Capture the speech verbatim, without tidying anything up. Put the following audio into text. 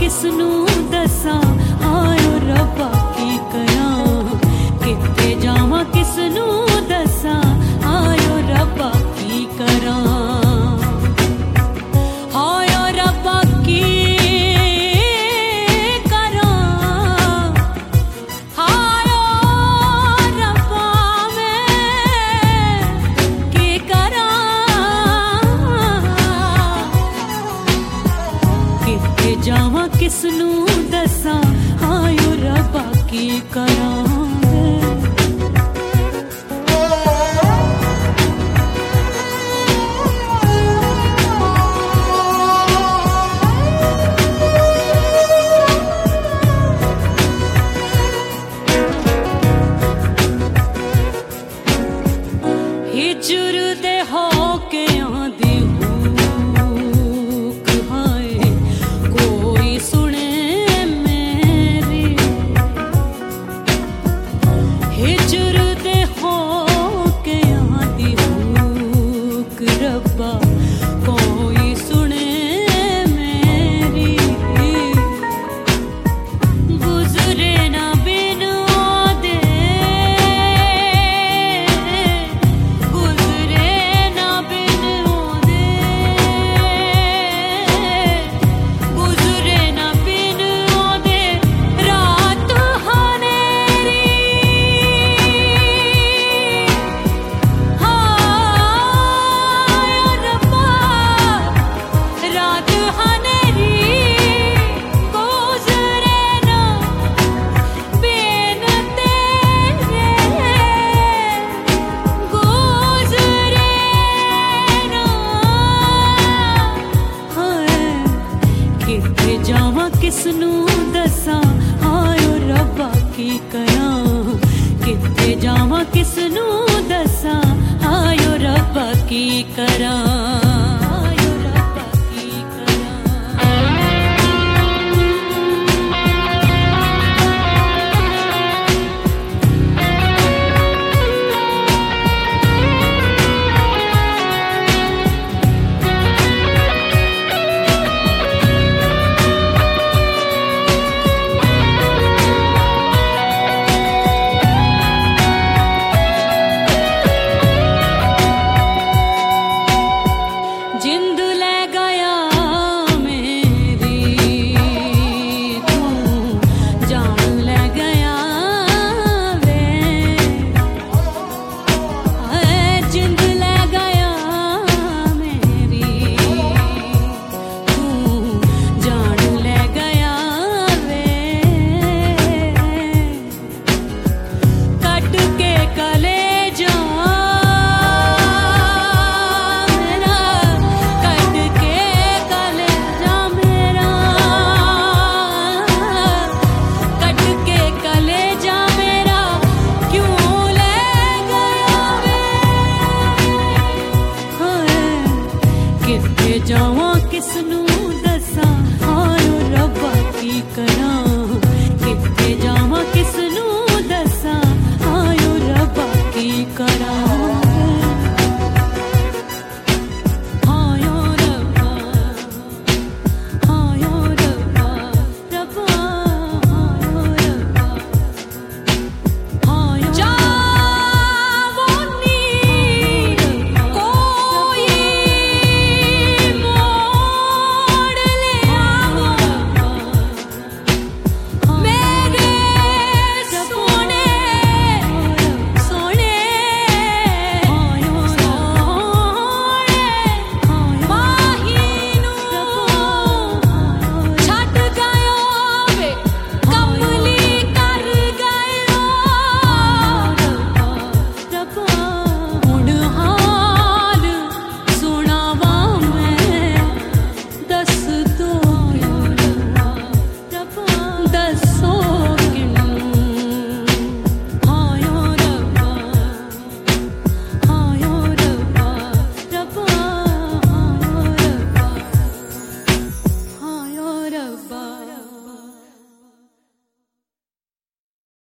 किसनू दसा आयो रब्बा की करा किथे जावा किसनू दसा आयो रब्बा की करा आयो रब्बा की करा आयो रब्बा मैं की करा किथे जावा किसनू दसा आयो रब्बा की करा हिजर दे हो के आंदी हूक हाय कोई सुने मेरी हिजर दे हो के आंदी हूक रब्बा कोई सुने मेरी गुजरे ना बिन ओदे गुजरे ना बिन ओदे गुजरे ना बिन ओदे रात हनेरी हाय रब्बा रात हनेरी गुजरे ना बिन तेरे गुजरे ना हाय किथे जावा किसनू दसा आयो रब्बा की करा किथे जावा किसनू दसा आयो रब्बा की करा।